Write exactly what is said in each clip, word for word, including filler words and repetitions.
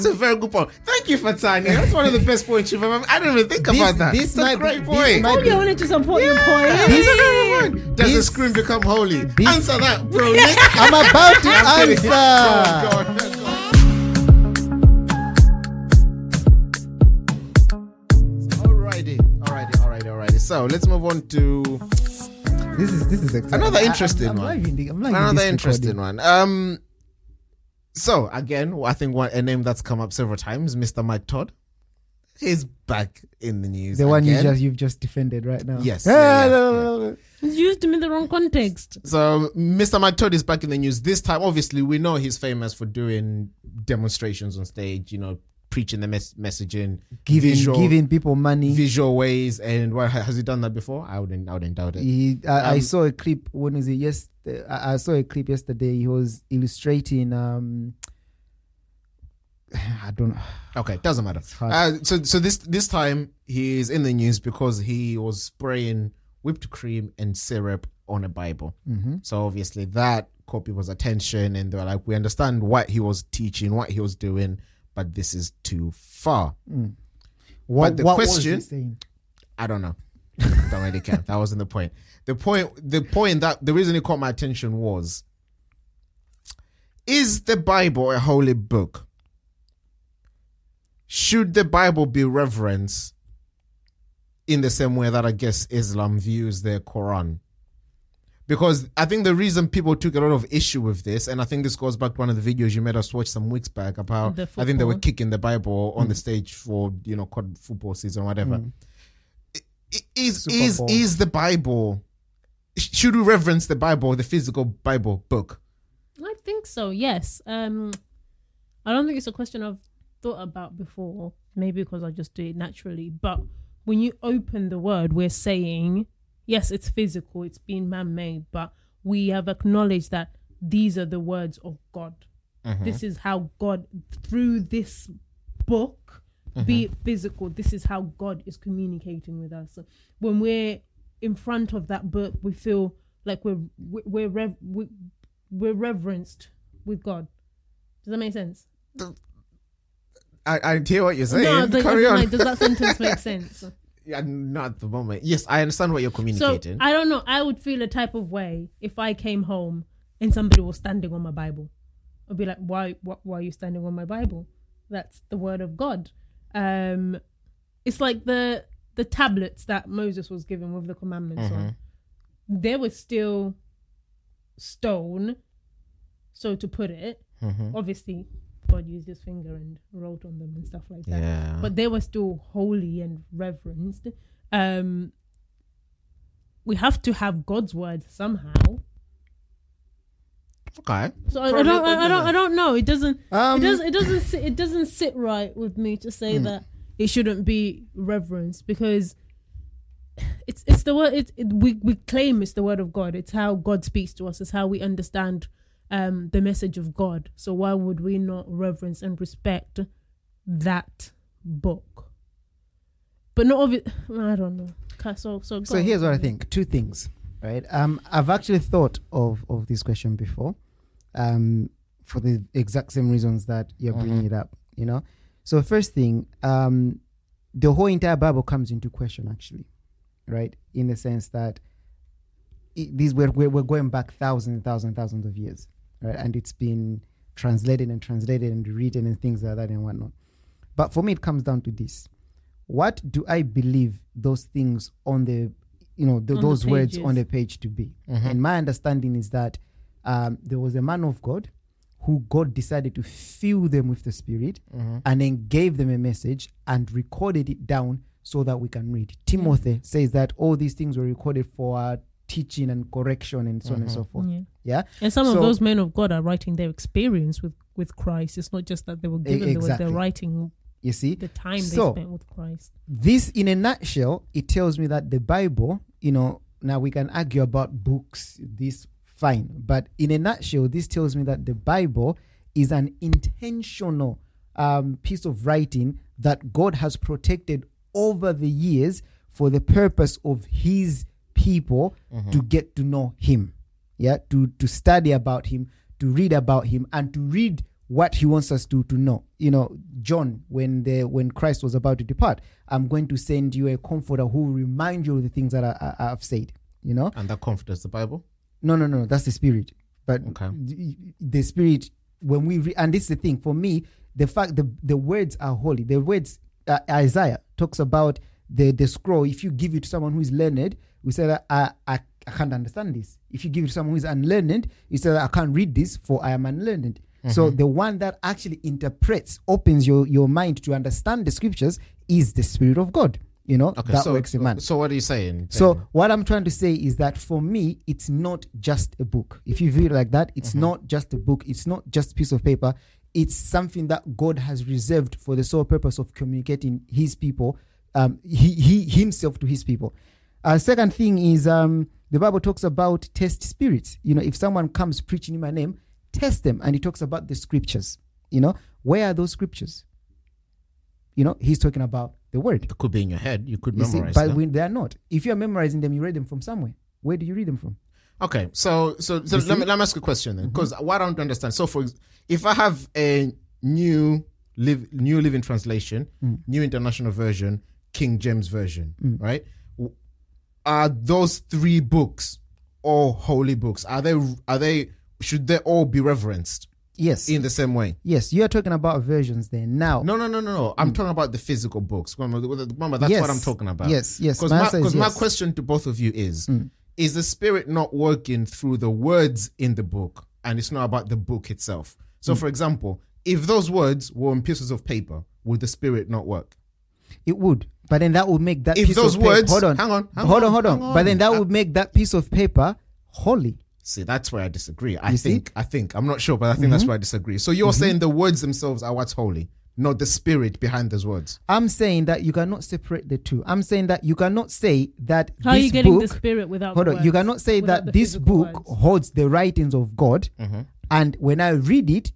That's a very good point. Thank you for Tanya. That's one of the best points you've ever. I didn't even think This- about that. this It's a might great be- point. this might Oh, you wanted to support your point. This is a great point. Does the This- screen become holy? this- Answer that, bro. Nick. I'm about to I'm kidding. answer. Go on, go on, go on. Alrighty, alrighty, alrighty, alrighty. So let's move on to This is this is exciting. another I- interesting I'm, I'm one. Liking, the- I'm liking Another this interesting recording. one. Um, so again, I think one a name that's come up several times, Mister Mike Todd, is back in the news. The one you again. just you've just defended right now. Yes, Ah, yeah, yeah, no, yeah. no, no. It's used in the wrong context. So Mister Mike Todd is back in the news this time. Obviously, we know he's famous for doing demonstrations on stage. You know, preaching the mes- messaging, Giving visual, giving people money. visual ways. And what has he done that before? I wouldn't. I wouldn't doubt it. He, I, I Um, saw a clip. When is it? Yes, I I saw a clip yesterday. He was illustrating. Um, I don't know. Okay, doesn't matter. hard. Uh, so so this this time he's in the news because he was spraying whipped cream and syrup on a Bible. Mm-hmm. So obviously that caught people's attention, and they were like, "We understand what he was teaching, what he was doing, but this is too far." What, the what question- was he saying? I don't know. Don't really care. That wasn't the point. The point. The point that the reason it caught my attention was: is the Bible a holy book? Should the Bible be reverenced in the same way that I guess Islam views their Quran? Because I think the reason people took a lot of issue with this, and I think this goes back to one of the videos you made us watch some weeks back about, The I think they were football. kicking the Bible on the stage for, you know, cod- football season or whatever. Mm. I- Is, Super is, Bowl. is the Bible, should we reverence the Bible, the physical Bible book? I think so, yes. Um, I don't think it's a question I've thought about before, maybe because I just do it naturally. But when you open the word, we're saying, yes, it's physical, it's been man-made, but we have acknowledged that these are the words of God. This is how God, through this book, be it physical, this is how God is communicating with us. So when we're in front of that book, we feel like we're we're we're, rev- we- we're reverenced with God. Does that make sense? I, I hear what you're saying. No, like, Carry on. like, does that sentence make sense? Yeah, not at the moment. Yes, I understand what you're So communicating. I don't know. I would feel a type of way if I came home and somebody was standing on my Bible. I'd be like, why? Why, why are you standing on my Bible? That's the word of God. Um, it's like the the tablets that Moses was given with the commandments on. They were still stone, so to put it. Obviously, God used his finger and wrote on them and stuff like that. Yeah. But they were still holy and reverenced. Um, we have to have God's word somehow. Okay. So I, I Probably don't, I, I don't, good I don't know. It doesn't, Um, it doesn't, it doesn't, sit, it doesn't sit right with me to say that it shouldn't be reverenced because it's, it's the word. It's, it, we, we claim it's the word of God. It's how God speaks to us. It's how we understand um, the message of God. So why would we not reverence and respect that book? But not of it. I don't know. Okay, So, so, go So on. here's what I think. Two things, right? Um, I've actually thought of of this question before, um, for the exact same reasons that you're bringing it up. You know, so first thing, um, the whole entire Bible comes into question, actually, right? In the sense that it, these we're, we're we're going back thousands and thousands and thousands of years, right? And it's been translated and translated and written and things like that and whatnot. But for me, it comes down to this. What do I believe those things on the, you know, the, On the those words pages. on the page to be? And my understanding is that um, there was a man of God who God decided to fill them with the Spirit and then gave them a message and recorded it down so that we can read. Timothy says that all these things were recorded for our teaching and correction and so on and so forth. Yeah. Yeah. And some of So- those men of God are writing their experience with, with Christ. It's not just that they were given, they were, exactly. they're writing You see? the time So- they spent with Christ. This, in a nutshell, it tells me that the Bible, you know, now we can argue about books, this fine, but in a nutshell, this tells me that the Bible is an intentional um, piece of writing that God has protected over the years for the purpose of his people to get to know him, yeah, to, to study about him, to read about him, and to read what he wants us to to know. You know, John, when the when Christ was about to depart, I'm going to send you a comforter who will remind you of the things that I, I, I've said. You know, And that comforter is the Bible. no, no, no, that's the Spirit. But Okay. the, the Spirit, when we re- and this is the thing for me, the fact the the words are holy. The words uh, Isaiah talks about the the scroll. If you give it to someone who is learned, we say that I, I I can't understand this. If you give it to someone who is unlearned, you say that I can't read this, for I am unlearned. So the one that actually interprets, opens your your mind to understand the scriptures is the Spirit of God. You know, Okay. that so, works in man. so what are you saying? So what I'm trying to say is that for me, it's not just a book. If you view it like that, it's not just a book. It's not just a piece of paper. It's something that God has reserved for the sole purpose of communicating his people, um, he, he himself to his people. Uh, second thing is um, the Bible talks about test spirits. You know, if someone comes preaching in my name, test them. And he talks about the scriptures. You know, where are those scriptures? You know, he's talking about the word. It could be in your head. You could You see, memorize but them. when they are not. If you're memorizing them, you read them from somewhere. Where do you read them from? Okay, so so, so You let me, see? let me ask a question then, because what I don't understand. So, for ex- if I have a new live new living translation, new international version, King James version, right? W- Are those three books all holy books? Are they? Are they? Should they all be reverenced Yes. in the same way? yes, you're talking about versions there. Now, No, no, no, no, no. I'm talking about the physical books. Remember, remember, that's Yes. what I'm talking about. Yes, yes. Because My my, answer is 'cause my yes. question to both of you is: Is the Spirit not working through the words in the book, and it's not about the book itself? So, for example, if those words were on pieces of paper, would the Spirit not work? it would. But then that would make that If piece those of paper... words- Hold on. hang on, hang hold on, on, hold on. hang But then that on. would make that piece of paper holy. See, that's where I disagree. I You see? think, I think, I'm not sure, but I think that's where I disagree. So you're saying the words themselves are what's holy, not the Spirit behind those words. I'm saying that you cannot separate the two. I'm saying that you cannot say that How are this you getting book... the Spirit without Hold the on. You words, cannot say without that the this physical book words? holds the writings of God, and when I read it,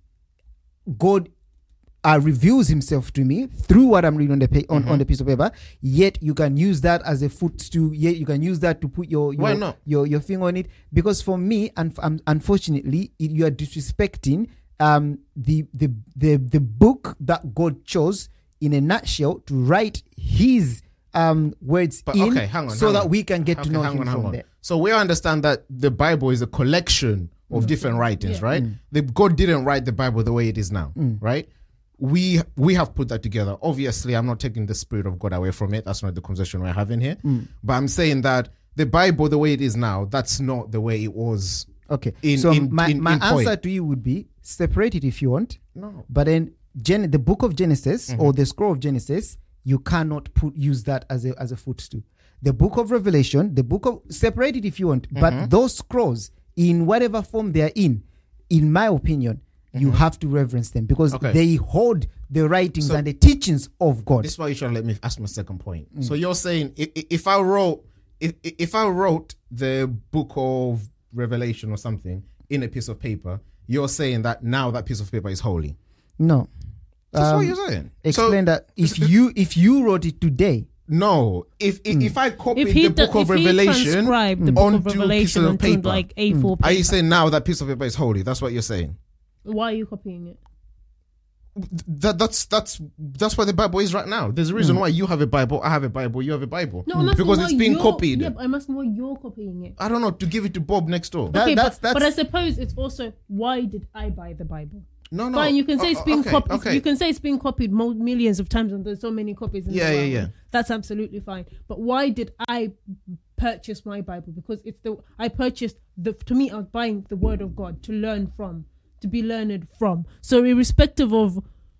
God uh, reveals himself to me through what I'm reading on the pa- on, on the piece of paper. Yet you can use that as a footstool. Yet you can use that to put your your Why not? your, your finger on it. Because for me, and um, unfortunately, it, you are disrespecting um the, the the the book that God chose in a nutshell to write His um words But in, okay, hang on. so hang that on. we can get to Okay, know hang Him on, hang from on. there. So we understand that the Bible is a collection of different writings, right? The, God didn't write the Bible the way it is now, right? We we have put that together. Obviously, I'm not taking the Spirit of God away from it. That's not the conversation we're having here. But I'm saying that the Bible, the way it is now, that's not the way it was. Okay. In- so in- my, in- my in point. answer to you would be separate it if you want. No. But then Gen- the book of Genesis or the scroll of Genesis, you cannot put use that as a as a footstool. The book of Revelation, the book of separate it if you want. But those scrolls, in whatever form they are in, in my opinion, you have to reverence them because Okay. they hold the writings So- and the teachings of God. This is why you should let me ask my second point. So you're saying if, if I wrote if if I wrote the book of Revelation or something in a piece of paper, you're saying that now that piece of paper is holy. No. That's Um, what you're saying. Explain So- that if you if you wrote it today, No, if if, if I copied If he, the do, book of if he Revelation transcribed the book of onto pieces Revelation of onto paper, like A four are you paper, saying now that piece of paper is holy? That's what you're saying. why are you copying it? That that's that's that's where the Bible is right now. There's a reason why you have a Bible, I have a Bible, you have a Bible. No, I'm asking because why it's being you're- copied. Yeah, but I'm asking why you're copying it. I don't know, to give it to Bob next door. That- okay, that's- but, but I that's- suppose it's also why did I buy the Bible? no, no. Fine, you can say it's Oh, been okay, copied. Okay. You can say it's been copied mo- millions of times, and there's so many copies. In Yeah, the yeah, world. yeah. That's absolutely fine. But why did I purchase my Bible? Because it's the I purchased the. To me, I was buying the Word of God to learn from, to be learned from. So, irrespective of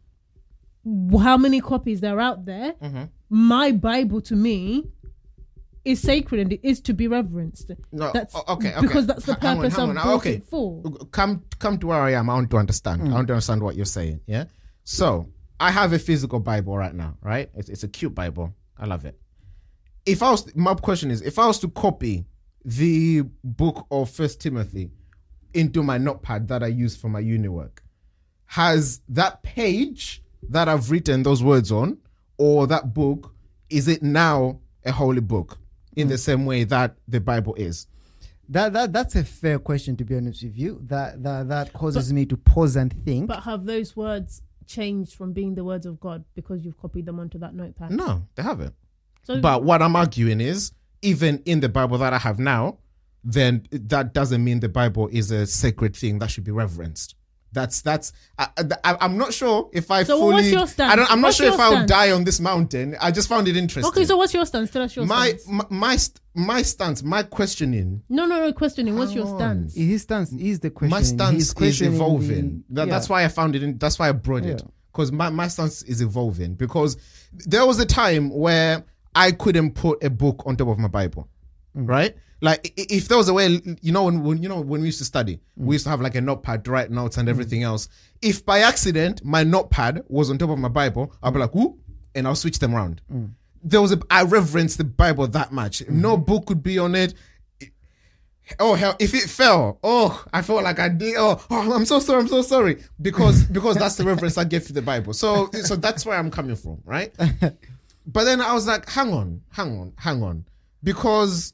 how many copies there are out there, Mm-hmm. my Bible to me is sacred and it is to be reverenced. No, That's o- okay, okay. because that's the H- hang on, purpose hang I've on. bought Okay. it for. Come come to where I am. I want to understand. I want to understand what you're saying. Yeah. So I have a physical Bible right now, right? It's, it's a cute Bible. I love it. If I was, my question is, if I was to copy the book of First Timothy into my notepad that I use for my uni work, has that page that I've written those words on, or that book, is it now a holy book in the same way that the Bible is? That that that's a fair question, to be honest with you. That that that causes but, me to pause and think. But have those words changed from being the words of God because you've copied them onto that notepad? No, they haven't. So, but what I'm arguing is, even in the Bible that I have now, then that doesn't mean the Bible is a sacred thing that should be reverenced. That's that's. I, I, I'm not sure if I so fully. what's your stance? I don't, I'm what's not sure if I'll stance? die on this mountain. I just found it interesting. Okay, so what's your stance? Tell us your my, stance. My my my stance. My questioning. No, no, no. Questioning. What's your on. stance? His stance is the question. My stance is evolving. The, that, yeah. That's why I found it. In, that's why I brought it, Yeah. because my my stance is evolving. Because there was a time where I couldn't put a book on top of my Bible, mm. right? Like if there was a way, you know, when, when you know when we used to study, mm. we used to have like a notepad to write notes and everything mm. else. If by accident my notepad was on top of my Bible, I'll be like, "Ooh," and I'll switch them around. Mm. There was a I reverence the Bible that much. Mm-hmm. No book could be on it. Oh hell! If it fell, oh, I felt like I did. Oh, oh I'm so sorry. I'm so sorry because because that's the reverence I give to the Bible. So so that's where I'm coming from, right? But then I was like, hang on, hang on, hang on, because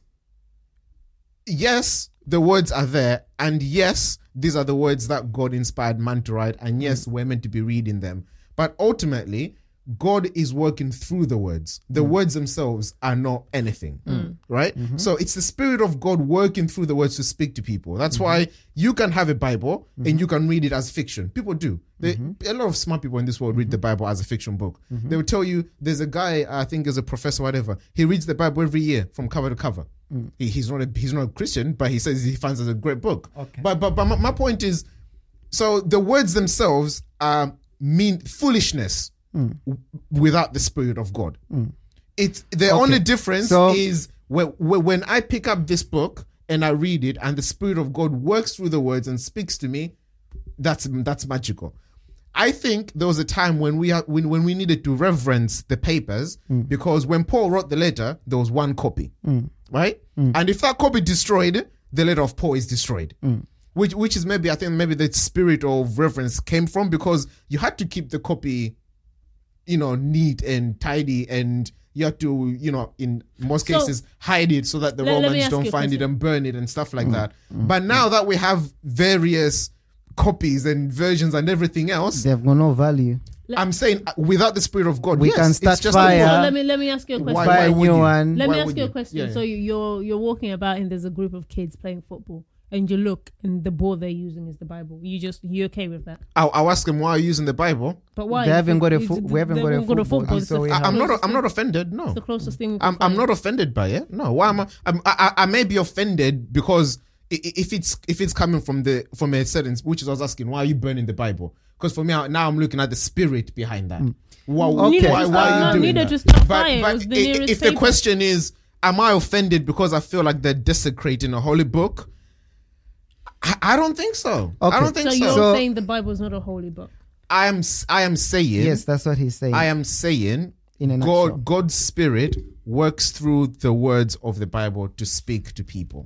yes, the words are there, and yes, these are the words that God inspired man to write, and yes, mm. we're meant to be reading them. But ultimately, God is working through the words. The mm. words themselves are not anything, mm. right? Mm-hmm. So it's the Spirit of God working through the words to speak to people. That's mm-hmm. why you can have a Bible mm-hmm. and you can read it as fiction. People do. They, mm-hmm. A lot of smart people in this world mm-hmm. read the Bible as a fiction book. Mm-hmm. They will tell you, there's a guy, I think is a professor, whatever. He reads the Bible every year from cover to cover. Mm. He, he's not a, he's not a Christian, but he says he finds it a great book. Okay. But but but my, my point is, so the words themselves are mean foolishness. Mm. Without the Spirit of God. Mm. It's the okay. only difference so, is when, when I pick up this book and I read it and the Spirit of God works through the words and speaks to me, that's that's magical. I think there was a time when we are, when, when we needed to reverence the papers mm. because when Paul wrote the letter, there was one copy, mm. right? Mm. And if that copy destroyed, the letter of Paul is destroyed. Mm. Which which is maybe, I think maybe the spirit of reverence came from, because you had to keep the copy, you know, neat and tidy, and you have to, you know, in most so, cases hide it so that the let, Romans let don't find question. it and burn it and stuff like mm, that. Mm, but now mm. that we have various copies and versions and everything else, they've got no value. I'm saying without the Spirit of God, we yes, can start it's just fire. So let me let me ask you a question. Why, why would you? One. Let why me ask you a you? question. Yeah. So you're you're walking about and there's a group of kids playing football, and you look and the ball they're using is the Bible. You just you okay with that? I'll, I'll ask them why are you using the Bible. But why? They haven't got a It's- fo- we haven't they got a haven't football, It's so the we I, have- I'm not. closest I'm not thing- offended. No, It's the closest thing. we can I'm, I'm find. not offended by it. No, why am I? I'm, I? I may be offended because i- i- if it's if it's coming from the from a certain, which is I was asking, why are you burning the Bible? Because for me now I'm looking at the spirit behind that. Why, Okay. why, why are you No, doing neither that? just start But, fire. It but was the i- nearest if the paper. question is, am I offended because I feel like they're desecrating a holy book? I, I don't think so. Okay. I don't think So so. you're So- saying the Bible is not a holy book? I am. s- I am saying. Yes, that's what he's saying. I am saying. In a nutshell. God, God's Spirit works through the words of the Bible to speak to people.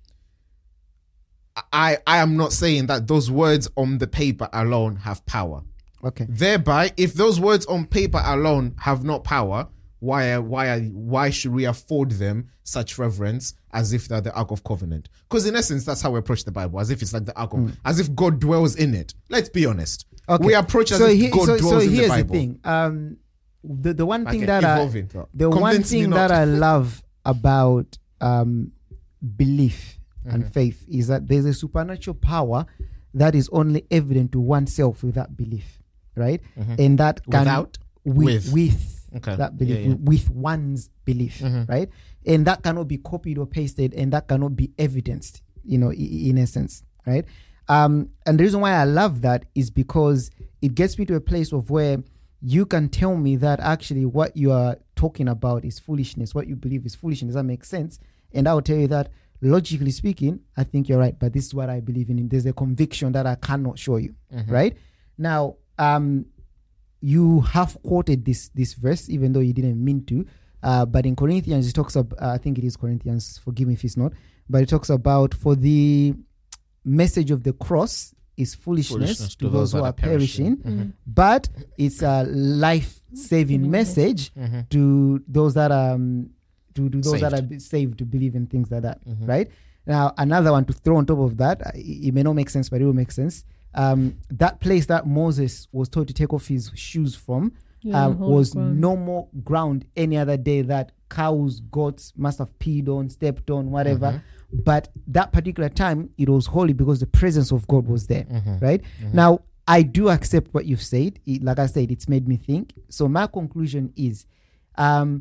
I, I am not saying that those words on the paper alone have power. Okay. Thereby, if those words on paper alone have not power, why why why should we afford them such reverence as if they're the Ark of Covenant? Because in essence, that's how we approach the Bible, as if it's like the Ark of, mm. as if God dwells in it. Let's be honest. Okay. We approach as so if he- God so, dwells so in the here's Bible. the thing. Um, the the one thing Okay, that I, evolving, though. the one Convince me thing not. that I love about um belief Mm-hmm. and faith is that there's a supernatural power that is only evident to oneself with that belief, right? Mm-hmm. And that can Without? with With. with Okay. that belief, Yeah, yeah. with one's belief, Mhm. right? And that cannot be copied or pasted, and that cannot be evidenced, you know, i- in essence, right? Um, and the reason why I love that is because it gets me to a place of where you can tell me that actually what you are talking about is foolishness, what you believe is foolishness. That makes sense, and I will tell you that logically speaking, I think you're right, but this is what I believe in. There's a conviction that I cannot show you, Mhm. right? Now, um, you have quoted this this verse, even though you didn't mean to. Uh, but in Corinthians, it talks about, uh, I think it is Corinthians, forgive me if it's not, but it talks about for the message of the cross is foolishness, Foolishness to those who are perishing, Mhm. but it's a life-saving Mhm. message Mhm. to those that are, um, to, to those that Saved. are be- saved to believe in things like that, Mhm. right? Now, another one to throw on top of that, uh, it, it may not make sense, but it will make sense. Um, that place that Moses was told to take off his shoes from Yeah, um, holy was ground. no more ground any other day that cows, goats must have peed on, stepped on, whatever. Mm-hmm. But that particular time, it was holy because the presence of God was there, Mm-hmm. right? Now, I do accept what you've said. It, like I said, it's made me think. So my conclusion is, um,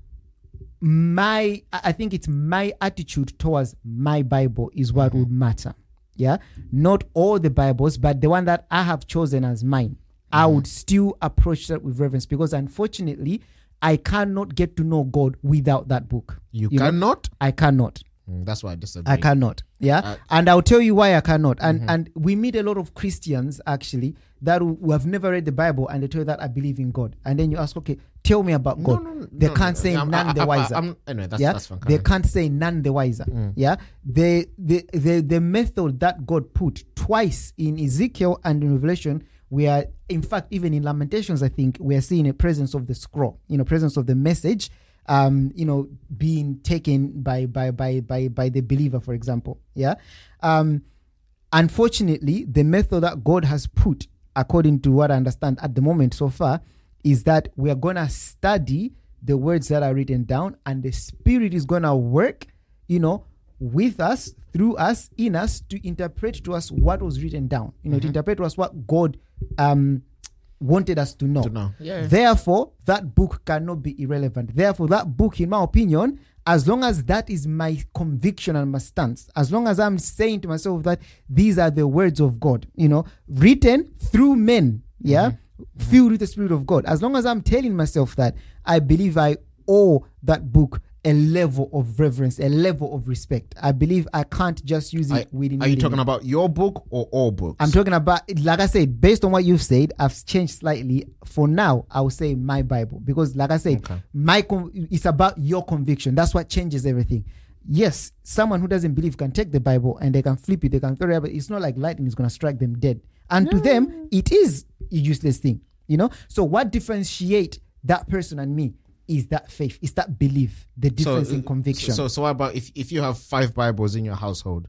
my I I think it's my attitude towards my Bible is what would matter. Yeah, not all the Bibles, but the one that I have chosen as mine. I would still approach that with reverence because, unfortunately, I cannot get to know God without that book. You, You know? cannot. I cannot. Mm, that's why I disagree. I cannot. Yeah. Uh, and I'll tell you why I cannot. And and we meet a lot of Christians actually that who, who have never read the Bible and they tell you that I believe in God. And then you ask, okay, tell me about No, God. no, no, they no, can't no. say I'm- none I- the I- wiser. I'm- anyway, that's, yeah. that's fine. They can't say none the wiser. Mm. Yeah. The, the the the method that God put twice in Ezekiel and in Revelation, we are, in fact, even in Lamentations, I think we are seeing a presence of the scroll, you know, presence of the message, um, you know, being taken by by by by by the believer, for example. Yeah. Um, unfortunately, the method that God has put, according to what I understand at the moment so far, is that we are gonna study the words that are written down, and the Spirit is gonna work, you know, with us, through us, in us, to interpret to us what was written down, you know, to interpret to us what God um wanted us to know. To know. Yeah. Therefore, that book cannot be irrelevant. Therefore, that book, in my opinion, as long as that is my conviction and my stance, as long as I'm saying to myself that these are the words of God, you know, written through men, yeah, Mm-hmm. filled with the Spirit of God, as long as I'm telling myself that, I believe I owe that book a level of reverence, a level of respect. I believe I can't just use it I- within. Are you within talking it. about your book or all books? I'm talking about, like I said, based on what you've said, I've changed slightly. For now, I will say my Bible because, like I said, Okay. my con- it's about your conviction. That's what changes everything. Yes, someone who doesn't believe can take the Bible and they can flip it, they can throw it, but it's not like lightning is going to strike them dead. And to them, it is a useless thing, you know. So what differentiates that person and me is that faith, is that belief, the difference so, in conviction. So, so what about if, if you have five Bibles in your household?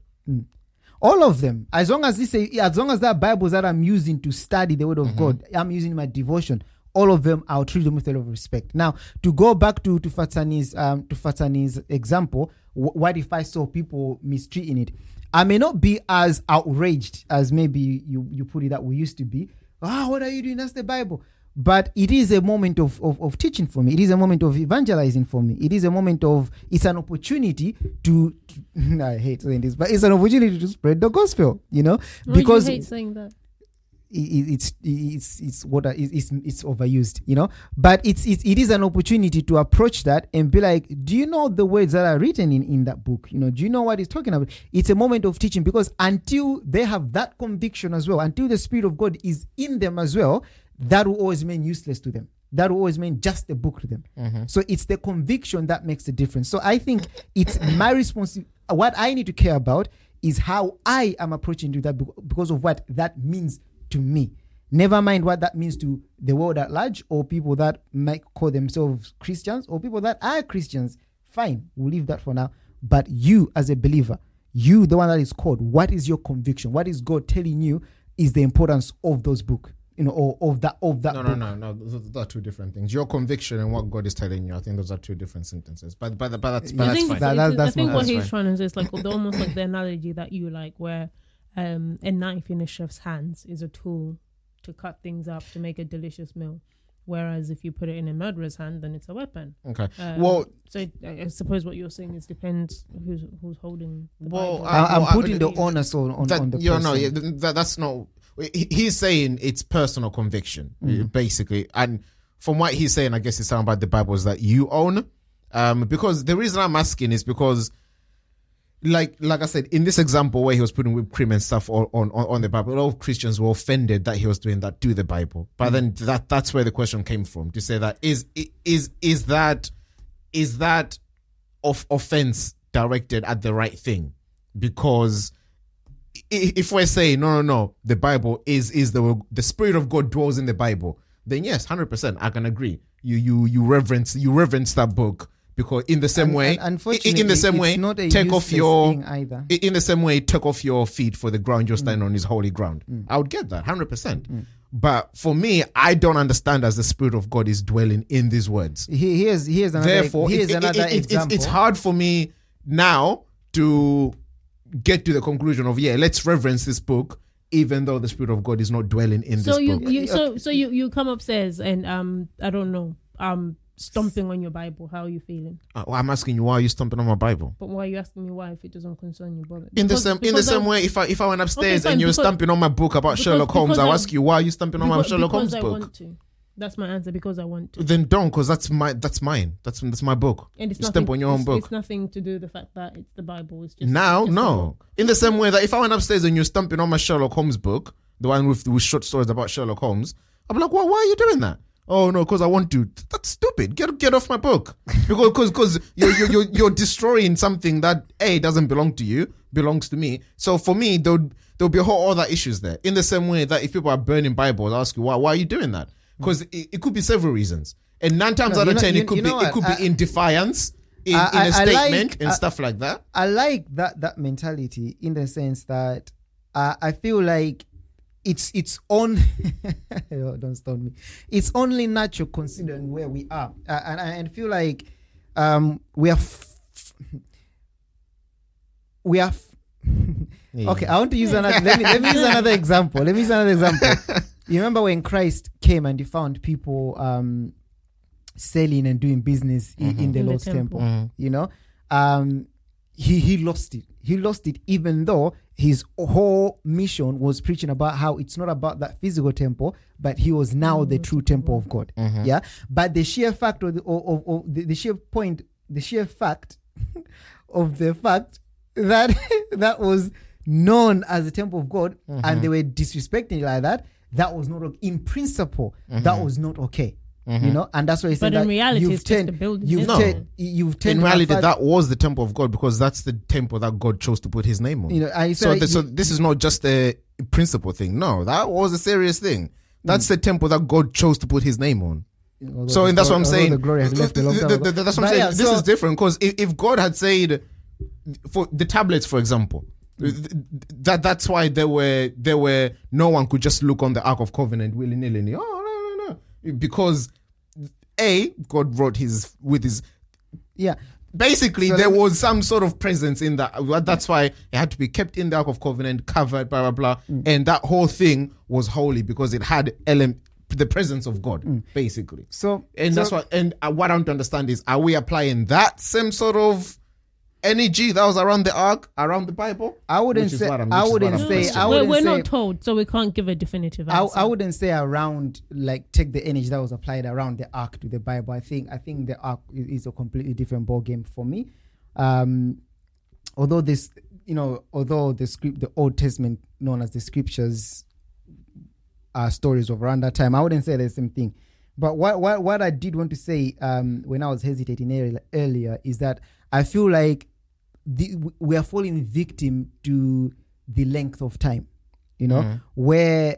All of them, as long as this, as long as that Bibles that I'm using to study the Word of God, I'm using in my devotion. All of them, I'll treat them with a lot of respect. Now, to go back to to Fatani's um to Fatani's example, wh- what if I saw people mistreating it? I may not be as outraged as maybe you you put it that we used to be. Ah, what are you doing? That's the Bible. But it is a moment of, of, of teaching for me. It is a moment of evangelizing for me. It is a moment of, it's an opportunity to, to I hate saying this, but it's an opportunity to spread the gospel, you know, Why because do you hate saying that? it, it's it's it's what I- it's it's overused, you know. But it's, it's it is an opportunity to approach that and be like, do you know the words that are written in, in that book? You know, do you know what it's talking about? It's a moment of teaching because until they have that conviction as well, until the Spirit of God is in them as well, that will always mean useless to them. That will always mean just a book to them. So it's the conviction that makes the difference. So I think it's my responsibility. What I need to care about is how I am approaching to that bec- because of what that means to me. Never mind what that means to the world at large or people that might call themselves Christians or people that are Christians. Fine, we'll leave that for now. But you as a believer, you, the one that is called, what is your conviction? What is God telling you is the importance of those books? You know, or of that of that No, book. no, no, no. Those those are two different things. Your conviction and what God is telling you. I think those are two different sentences. But but but that's but I that's think, fine. That- that- I that's think my- what that's he's fine. trying to say is like the, almost like the analogy that you like, where um, a knife in a chef's hands is a tool to cut things up to make a delicious meal, whereas if you put it in a murderer's hand, then it's a weapon. Okay. Um, well, so I I suppose what you're saying is depends who's who's holding. The Well, Bible. I- I, I'm well, I- putting the onus on, on, that, on the you person. know, yeah, th- that, that's not. he- He's saying it's personal conviction, Mm-hmm. basically, and from what he's saying, I guess it's talking about the Bibles that you own. Um, because the reason I'm asking is because, like, like I said, in this example where he was putting whipped cream and stuff on on, on the Bible, a lot of Christians were offended that he was doing that to the Bible. But then that that's where the question came from, to say that is is is that is that of offense directed at the right thing? Because i- if we're saying no, no, no, the Bible is is the the Spirit of God dwells in the Bible, then yes, hundred percent, I can agree. You you you reverence you reverence that book because in the same And- way, and unfortunately, in the same it's way, not a take off useless your thing either. in the same way, take off your feet for the ground you're standing Mm. on is holy ground. I would get that one hundred percent. But for me, I don't understand as the Spirit of God is dwelling in these words. He- Here's here's another Therefore, here's it- it- another it- it- it's, example. it's hard for me now to get to the conclusion of yeah, let's reverence this book, even though the Spirit of God is not dwelling in So this you, book. you so so you you come upstairs and um I don't know um stomping on your Bible. How are you feeling? Uh, well, I'm asking you, why are you stomping on my Bible? But why are you asking me why if it doesn't concern you, brother? In the Because- same in the because same I- way, if I if I went upstairs fine, and you're because- stamping on my book about because- Sherlock Holmes, because I'll I- ask you, why are you stamping on my because, Sherlock because Holmes I book? want to. That's my answer. Because I want to. Then don't, because that's my that's mine. That's that's my book. And it's You nothing, stamp on your own it's, book. It's nothing to do with the fact that it's the Bible. It's just Now, it's just a no. book. In the same way that if I went upstairs and you're stamping on my Sherlock Holmes book, the one with with short stories about Sherlock Holmes, I'm like, well, why are you doing that? Oh no, because I want to. That's stupid. Get get off my book. Because because because you're, you're you're you're destroying something that A doesn't belong to you, belongs to me. So for me, there'll there'll be a whole other issues there. In the same way that if people are burning Bibles, I'll ask you why why are you doing that? Because it, it could be several reasons, and nine times No, out you of know- ten, you- it could you be know it what? could I- be in defiance, in, I- in a I- I statement like- and I- stuff like that. I like that that mentality in the sense that uh, I feel like it's it's on. Oh, don't stone me. It's only natural considering where we are, uh, and and I feel like um, we are. F- we are. F- Okay, I want to use another. Let me let me use another example. Let me use another example. You remember when Christ came and he found people um, selling and doing business in, in the In the Lord's temple. temple. You know, um, he he lost it. He lost it, even though his whole mission was preaching about how it's not about that physical temple, but he was now the true temple of God. Yeah, but the sheer fact of the, of, of, of the, the sheer point, the sheer fact of the fact that that was known as the temple of God, and they were disrespecting it like that, that was not okay. In principle, that was not okay. You know, and that's why he said But in that reality, you've it's just turned- a building, You've isn't turned, it? you've turned In reality, my that was the temple of God, because that's the temple that God chose to put His name on. You know, I so, said th- so you- this is not just a principle thing. No, that was a serious thing. That's the temple that God chose to put His name on. although So, the and that's what I'm glory- saying. although the glory has left a long time Th- th- ago. th- That's what I'm But saying. yeah, This so- is different, because if, if God had said, for the tablets, for example, th- th- that that's why there were there were no one could just look on the Ark of Covenant willy nilly. Oh no no no, because A, God wrote His with His. Yeah. Basically, So there let me- was some sort of presence in that. Well, That's why it had to be kept in the Ark of Covenant, covered, blah, blah, blah. Mm. And that whole thing was holy because it had ele- the presence of God, Mm. basically. So And so- that's what, and uh, what I don't understand is, are we applying that same sort of energy that was around the Ark, around the Bible? I wouldn't Which is say. what I'm- I which is what wouldn't I'm say. questioning. I we're wouldn't we're say. not told, so we can't give a definitive I, answer. I wouldn't say around like take the energy that was applied around the ark to the Bible. I think I think the ark is, is a completely different ball game for me. Um, although this, you know, although the script, the Old Testament, known as the Scriptures, are stories of around that time, I wouldn't say the same thing. But what what what I did want to say um, when I was hesitating earlier, earlier is that I feel like the, we are falling victim to the length of time, you know, Mhm. where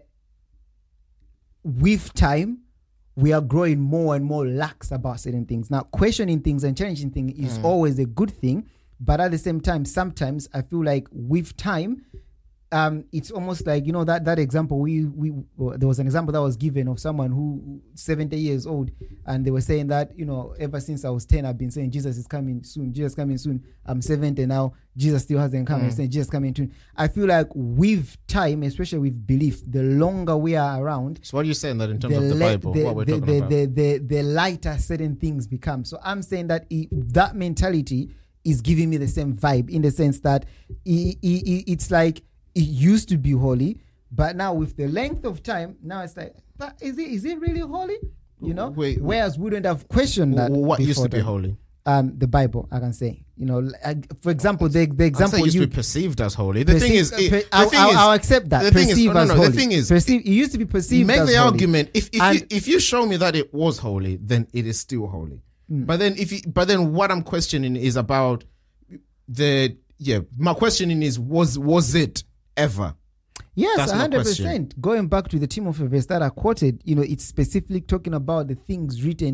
with time we are growing more and more lax about certain things. Now, questioning things and challenging things is always a good thing, but at the same time, sometimes I feel like with time, um, it's almost like, you know, that that example we we well, there was an example that was given of someone who seventy years old, and they were saying that, you know, ever since I was ten, I've been saying Jesus is coming soon, Jesus coming soon. I'm seventy now, Jesus still hasn't come. I'm saying Jesus coming soon. I feel like with time, especially with belief, the longer we are around, So what are you saying that in terms the, of the le- Bible, the, what we're the, talking the, about? the, the, the lighter certain things become. So I'm saying that it, that mentality is giving me the same vibe, in the sense that it, it, it's like it used to be holy, but now with the length of time, now it's like, but is it is it really holy? You know, Wait, whereas we wouldn't have questioned that. what used to before be then. holy? Um, the Bible, I can say. You know, like, for example, the the I'd example say it used you to be perceived as holy. The thing perceive- is, it, per- the I'll, thing I'll, is, I'll accept that. the thing is- Perceive no, no, as no, the holy. thing is- Perceive, it used to be perceived make as the holy. argument. If if And- you, if you show me that it was holy, then it is still holy. Hmm. But then if you, but then what I'm questioning is about the yeah. My questioning is was was it ever? Yes, That's one my hundred question. percent. Going back to the Timothy verse that I quoted, you know, it's specifically talking about the things written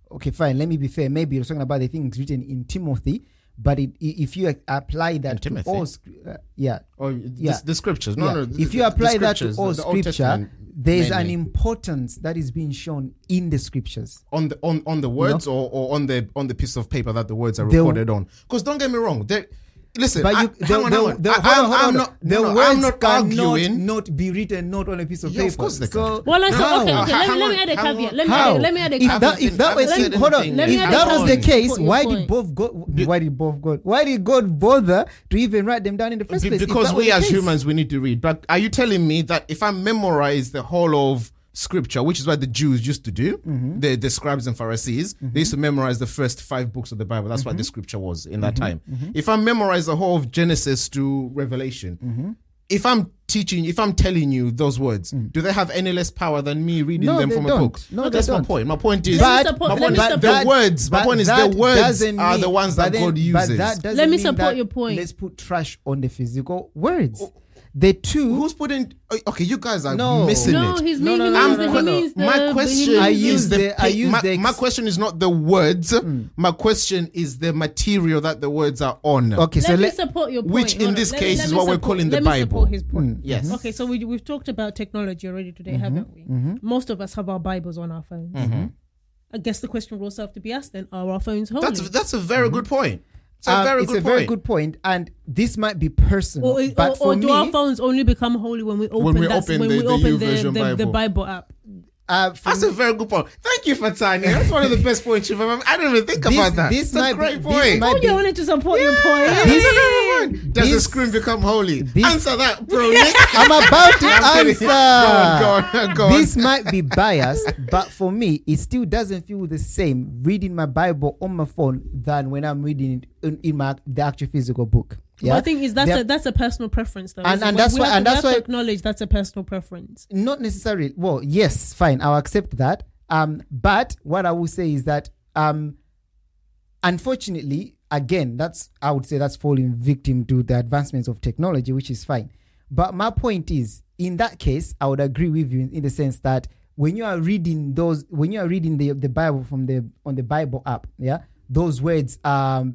okay, fine. Let me be fair. Maybe you're talking about the things written in Timothy, but it, if you apply that to all, uh, yeah, or yeah. the, the scriptures. No, yeah. no. If the, you apply the that to all the, the scripture, there's mainly. an importance that is being shown in the scriptures on the on, on the words you know? or, or on the on the piece of paper that the words are They'll, recorded on. Because don't get me wrong, there. Listen, but you, I, the, hang on, the, hang on. the, I, hold on, hold I'm on. not, the no, no, words I'm not cannot arguing. not be written not on a piece of Yeah, paper. of course they so, Well, let's how? okay, okay. Let, Hang me- let on, me add a hang caveat. on. Let me How? add, let me add a If caveat. that, if that I was, haven't said hold on. anything. Let me If add that a was the point. case, Put your why point. did both God? Why did both God? Why did God bother to even write them down in the first Be- place? If because that was we the as case? humans we need to read. But are you telling me that if I memorize the whole of scripture, which is what the Jews used to do, Mm-hmm. the, the scribes and Pharisees, Mm-hmm. they used to memorize the first five books of the Bible. That's what the scripture was in that time. Mm-hmm. If I memorize the whole of Genesis to Revelation, Mm-hmm. if I'm teaching, if I'm telling you those words, do they have any less power than me reading No, them they from don't. a book? No, they That's my don't. point. My point is, Let me But- support- my let point me is support- the that- words. My but point is that the words doesn't are mean- the ones but that then- God uses. But that doesn't Let me mean support that your point. Let's put trash on the physical words. The two. Who's putting? Okay, you guys are No. missing No, it. he's No, mean, no, he no, means no, the, no, he no. means the. My he question means I the- use is the, the- I use my, the ex- my question is not the words. My question is the material that the words are on. Okay, so let me let. support your point. Which in Hold on. this Let- case let is me what we're support- calling the let me Bible. support his point. Yes. Okay, so we we've talked about technology already today, haven't we? Most of us have our Bibles on our phones. I guess the question will also have to be asked then: are our phones holy? That's that's a very good point. It's a um, very it's good a very point. good point, and this might be personal, or, but or, for or me, do our phones only become holy when we open When we that, open when the- we the open YouVersion the, the, the Bible. Bible app? uh, for That's me, a very good point. Thank you for Tanya. That's one of the best points you've ever. I didn't even think This- about that. this It's might a be- great this point. might Oh, you wanted to support your point. Yeah, This- that's a great point. Does the this- screen become holy? this- Answer that, bro. Nick. I'm about to I'm answer. kidding. Go on, go on, go on. This might be biased, but for me, it still doesn't feel the same reading my Bible on my phone than when I'm reading it in, in my the actual physical book. Yeah, But I think is that's They're- a that's a personal preference though. And- isn't it? and We- that's we why- have and to- we that's have to why- acknowledge that's a personal preference. not necessarily. Well, yes, fine, I'll accept that. Um, but what I will say is that um, unfortunately, again, that's I would say that's falling victim to the advancements of technology, which is fine. But my point is, in that case, I would agree with you in, in the sense that when you are reading those, when you are reading the the Bible from the on the Bible app, yeah, those words um,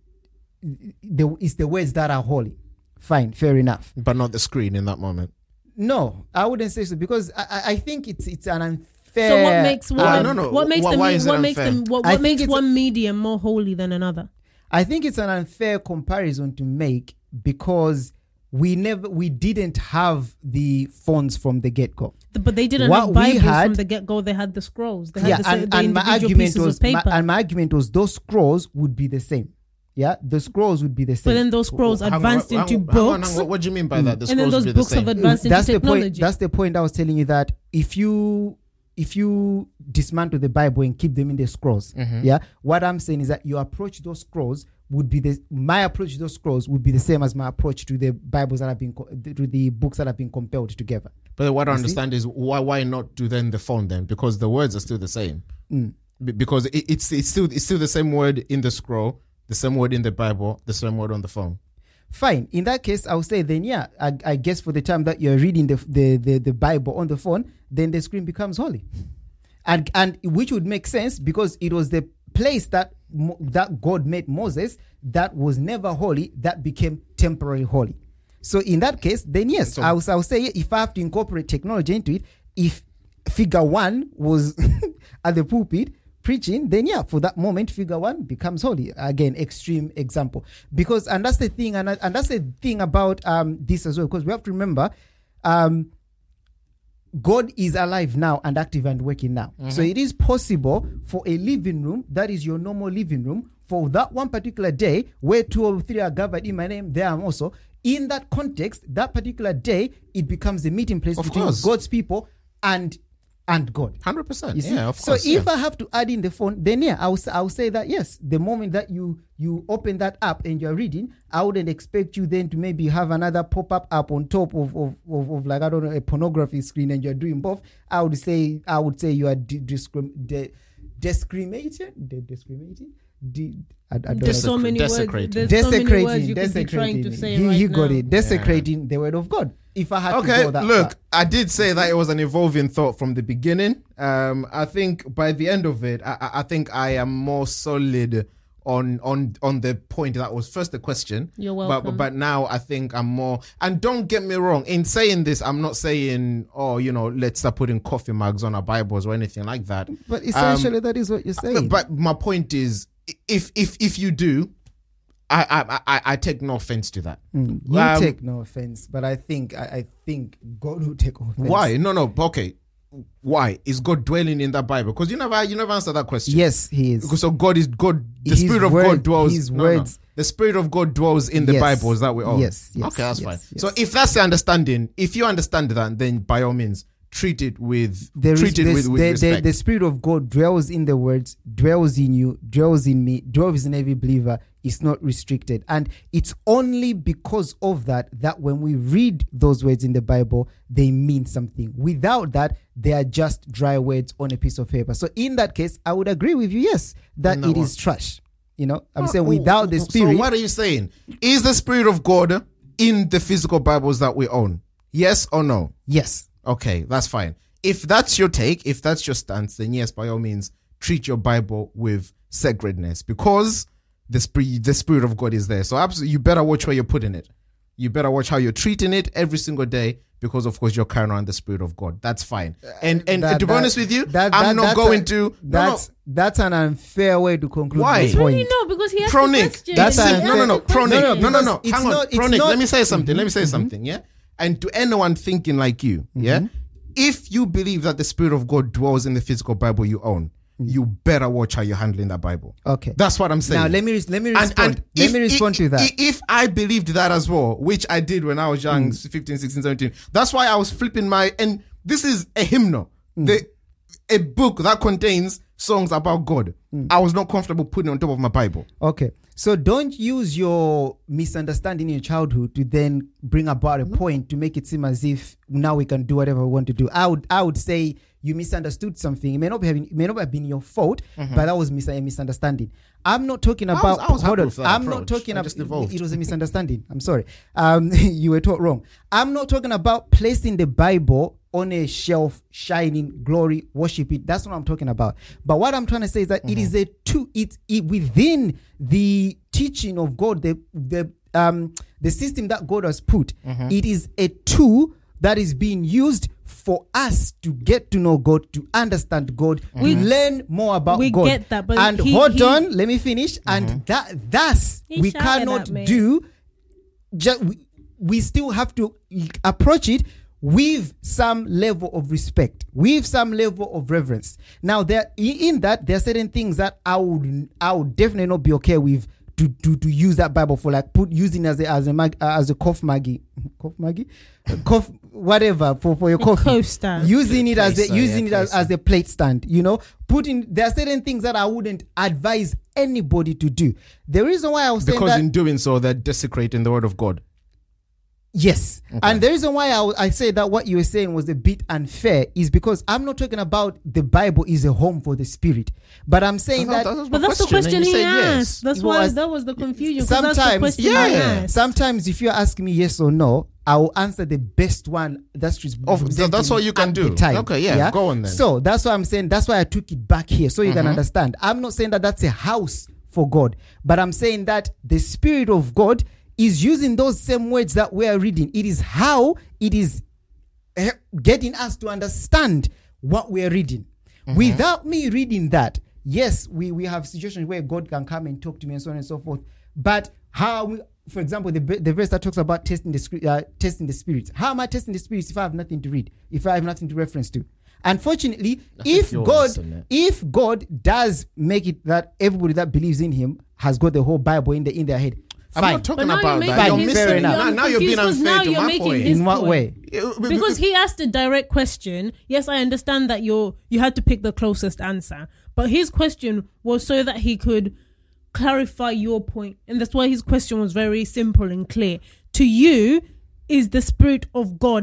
the it's the words that are holy. Fine, fair enough. But not the screen in that moment. No, I wouldn't say so because I, I- I think it's it's an unfair. So what makes Uh, one, no, no. what makes Why- the why me- is it what makes unfair? them what, I what think makes it's one medium more holy than another? I think it's an unfair comparison to make because we never we didn't have the phones from the get go. The- But they didn't What have we Bibles had- from the get go. They had the scrolls. They had Yeah, the, and, the and my individual argument pieces was of paper. my, and my argument was those scrolls would be the same. Yeah, the scrolls would be the but same. then those scrolls Hang on, advanced hang on, into hang on, books, hang on. What do you mean by that? The and then scrolls those would be the books have same. advanced into that's the technology. point. That's the point I was telling you that if you if you dismantle the Bible and keep them in the scrolls, Mm-hmm. yeah, what I'm saying is that your approach to those scrolls would be the my approach to those scrolls would be the same as my approach to the Bibles that have been co- to the books that have been compiled together. But what I You see? understand is why why not do then the phone then? Because the words are still the same. Mm. Be- Because it, it's it's still it's still the same word in the scroll, the same word in the Bible, the same word on the phone. Fine. In that case, I'll say then, yeah, I, I guess for the time that you're reading the, the, the, the Bible on the phone, then the screen becomes holy. And and which would make sense because it was the place that Mo- that God made Moses that was never holy that became temporarily holy. So in that case, then yes, So- I'll, I'll say if I have to incorporate technology into it, if figure one was at the pulpit preaching, then yeah, for that moment, figure one becomes holy. Again, extreme example. Because, and that's the thing, and, and that's the thing about um this as well, because we have to remember, um, God is alive now and active and working now. So it is possible for a living room, that is your normal living room, for that one particular day where two or three are gathered in my name, there I'm also. In that context, that particular day, it becomes the meeting place Of between course. God's people and and God. one hundred percent. You see? Yeah, of so course. if yeah. I have to add in the phone, then yeah, I'll, s- I'll say that yes, the moment that you you open that app and you're reading, I wouldn't expect you then to maybe have another pop-up app on top of of, of, of like, I don't know, a pornography screen and you're doing both. I would say, I would say you are di- discrim- de- discriminating, de- discriminating. De- I, I don't There's know. so many words. Desecrating. There's so many words Desecrating, you could be trying to desecrating. say He, right he got now. it. Desecrating the word of God. If I had to Okay, go that look, far. I did say that it was an evolving thought from the beginning. Um, I think by the end of it, I, I I think I am more solid on on on the point that was first the question. You're But, welcome. but but now I think I'm more. And don't get me wrong, in saying this, I'm not saying, oh, you know, let's start putting coffee mugs on our Bibles or anything like that. But essentially, that is what you're saying. But my point is, if if if you do, I I I, I take no offense to that. Mm, you Um, take no offense, but I think I, I think God will take offense. Why? No, no. Okay. Why is God dwelling in that Bible? Because you never, you never answered that question. Yes, He is. Because so God is God. The His Spirit of word- God dwells. His no, no. words- The Spirit of God dwells in the Yes. Bible. Is that we all? Yes, yes, Okay, that's yes, fine. yes. So if that's the understanding, if you understand that, then by all means treat it with There is treat it this- with, with the, the, respect. the Spirit of God dwells in the words, dwells in you, dwells in me, dwells in every believer. It's not restricted. And it's only because of that that when we read those words in the Bible, they mean something. Without that, they are just dry words on a piece of paper. So in that case, I would agree with you, yes, that No. it is trash. You know, I'm Oh, saying oh, without the oh, Spirit. So what are you saying? Is the Spirit of God in the physical Bibles that we own? Yes or no? Yes. Okay, that's fine. If that's your take, if that's your stance, then yes, by all means, treat your Bible with sacredness because the spirit, the Spirit of God is there. So absolutely, you better watch where you're putting it. You better watch how you're treating it every single day because, of course, you're carrying around the Spirit of God. That's fine. And and That- to be that- honest with you, that- I'm that- not that's going a- to. No, no, That's that's an unfair way to conclude. Why? my It's Really point. no, because he has Pro the Nick, question. That's He a- has no, no, the no, Pro Nick, question. no, no, no. It's Hang on, not- it's Pro Nick. not- Let me say something. Let me say Mhm. something. Yeah, and to anyone thinking like you, yeah, if you believe that the Spirit of God dwells in the physical Bible you own, you better watch how you're handling that Bible. Okay. That's what I'm saying. Now let me res- let me And- respond. and let if- me respond i- to that. i- If I believed that as well, which I did when I was young, fifteen, sixteen, seventeen, that's why I was flipping my, and this is a hymnal, the, a book that contains songs about God. I was not comfortable putting it on top of my Bible. Okay. So don't use your misunderstanding in your childhood to then bring about a point to make it seem as if now we can do whatever we want to do. I would I would say you misunderstood something. It may not be having, it may not have been your fault, but that was mis- a misunderstanding. I'm not talking was- about. I was hold happy on. with that I'm not approach. talking I about. just evolved. It was a misunderstanding. I'm sorry. Um, you were taught wrong. I'm not talking about placing the Bible on a shelf, shining, glory, worship it. That's what I'm talking about. But what I'm trying to say is that it is a two. It's it, within the teaching of God, the the um the system that God has put. It is a tool that is being used for us to get to know God, to understand God, we learn more about we God. get that, but and he- hold he- on, let me finish. And that thus He we shouted cannot at me. do. Just we, we still have to approach it with some level of respect, with some level of reverence. Now, there in that there are certain things that I would I would definitely not be okay with to to, to use that Bible for, like put using as a as a mag, uh, as a cough maggie, cough maggie, cough whatever for for your coffee. Coaster. Using it as a, Placer, using yeah, it as, as a plate stand, you know, putting there are certain things that I wouldn't advise anybody to do. The reason why I was saying Because that, in doing so, they're desecrating the word of God. yes. And the reason why I, I say that what you were saying was a bit unfair is because I'm not talking about the Bible is a home for the Spirit, but I'm saying that, was my But that's the and question you he said asked. yes. That's It why was- that was the confusion. 'cause that's the sometimes, question I yeah, asked. sometimes if you're asking me yes or no, I will answer the best one. That's just Of- so that's all you can at do. the time. Okay, yeah, go on then. So that's why I'm saying that's why I took it back here so you can understand. I'm not saying that that's a house for God, but I'm saying that the Spirit of God is using those same words that we are reading. It is how it is eh, getting us to understand what we are reading. Without me reading that, yes, we, we have situations where God can come and talk to me and so on and so forth. But how, we, for example, the the verse that talks about testing the script, uh, testing the spirits. How am I testing the spirits if I have nothing to read? If I have nothing to reference to? Unfortunately, if you're God, awesome, man. if God does make it that everybody that believes in Him has got the whole Bible in the in their head, I'm fine. not talking But now about you're that. making You're his missing point. it. Now, I'm now you're being confused 'cause unfair now to you're my making point. his in what point. way? Because he asked a direct question. Yes, I understand that you're you had to pick the closest answer, but his question was so that he could clarify your point, and that's why his question was very simple and clear. To you, is the Spirit of God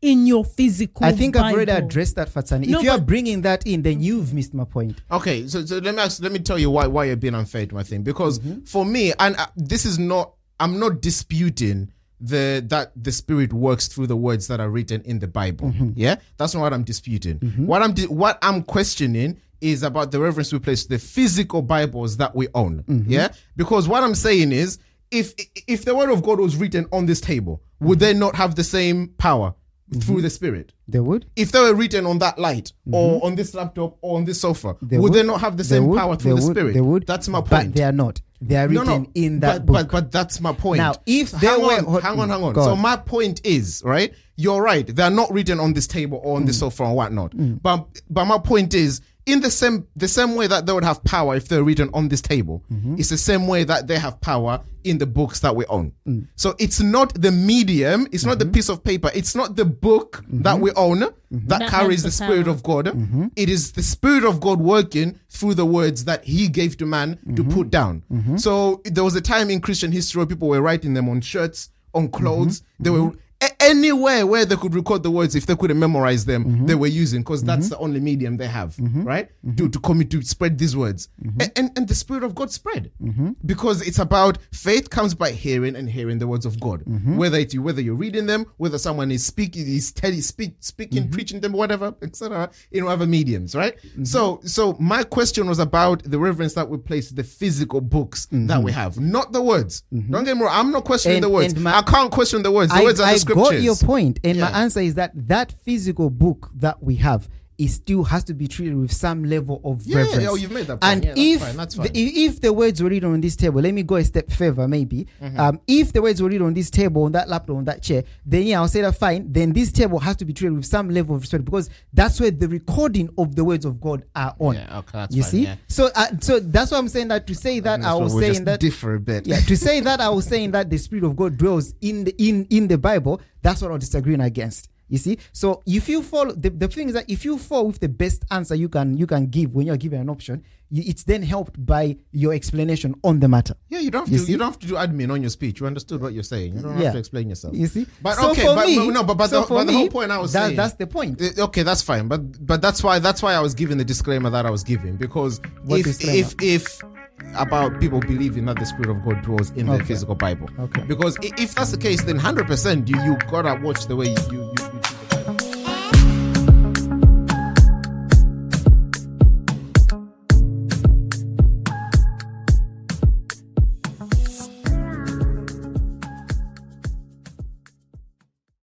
in your physical I think Bible. I've already addressed that, Fatsani. No, if you are but- bringing that in, then you've missed my point. Okay, so, so let me ask, let me tell you why why you're being unfair to my thing. Because Mm-hmm. for me, and uh, this is not, I'm not disputing the that the Spirit works through the words that are written in the Bible. Mm-hmm. Yeah, that's not what I'm disputing. What I'm di- what I'm questioning is about the reverence we place to the physical Bibles that we own. Mm-hmm. Yeah, because what I'm saying is, if if the Word of God was written on this table, would they not have the same power through the Spirit? They would. If they were written on that light or on this laptop or on this sofa, They would, would. they not have the They same would. power through They the would. Spirit? They would. That's my But point. they are not. They are no, written no, in that but, book. But, but that's my point. Now, if they hang were- on, hang on, hang on. Go So on. my point is, right? You're right. They are not written on this table or on Mm. this sofa or whatnot. But but my point is, in the same the same way that they would have power if they're written on this table, Mm-hmm. it's the same way that they have power in the books that we own. Mm. So it's not the medium, it's not Mm-hmm. the piece of paper, it's not the book that we own that, That carries has the the Spirit power. of God. Mm-hmm. It is the Spirit of God working through the words that He gave to man to Mm-hmm. put down. So there was a time in Christian history where people were writing them on shirts, on clothes. Mm-hmm. They were a- anywhere where they could record the words. If they couldn't memorize them, Mm-hmm. they were using, because that's the only medium they have, right? To to commit to spread these words, Mm-hmm. A- and and the Spirit of God spread, because it's about faith comes by hearing and hearing the words of God. Mm-hmm. Whether it's whether you're reading them, whether someone is speaking, is telling, speak, speaking, Mm-hmm. preaching them, whatever, et cetera, in whatever mediums, right? So so my question was about the reverence that we place to the physical books that we have, not the words. Don't get me wrong. I'm not questioning Mm-hmm. And- the words. and my- I can't question the words. The I, words are I the scriptures. got your point, and my Yeah. answer is that that physical book that we have is still has to be treated with some level of Yeah, reverence. yeah, oh, you've made that point. And Yeah, that's if fine, that's the- fine. if if the words were written on this table, let me go a step further, maybe. Mm-hmm. Um, if the words were written on this table, on that laptop, on that chair, then yeah, I'll say that fine. Then this table has to be treated with some level of respect, because that's where the recording of the words of God are on. Yeah, okay, that's you fine, see, yeah. so uh, so that's why I'm saying that to say that I was We'll saying just that differ a bit. yeah, to say that I was saying that the Spirit of God dwells in the in in the Bible, that's what I'm disagreeing against. You see, so if you follow the, the thing is that if you fall with the best answer you can you can give when you're given an option, you, it's then helped by your explanation on the matter. Yeah, you don't have You to. see? You don't have to do admin on your speech. You understood what you're saying. You don't Yeah. have to explain yourself. You see, But so okay, for but me, but no, but, but, so the, for but the me, whole point I was that, saying. that's the point. Uh, Okay, that's fine, but but that's why that's why I was giving the disclaimer that I was giving, because What if disclaimer? if if about people believing that the Spirit of God dwells in Okay. the physical Bible, Okay. because i- if that's the case, then one hundred percent you you gotta watch the way you, you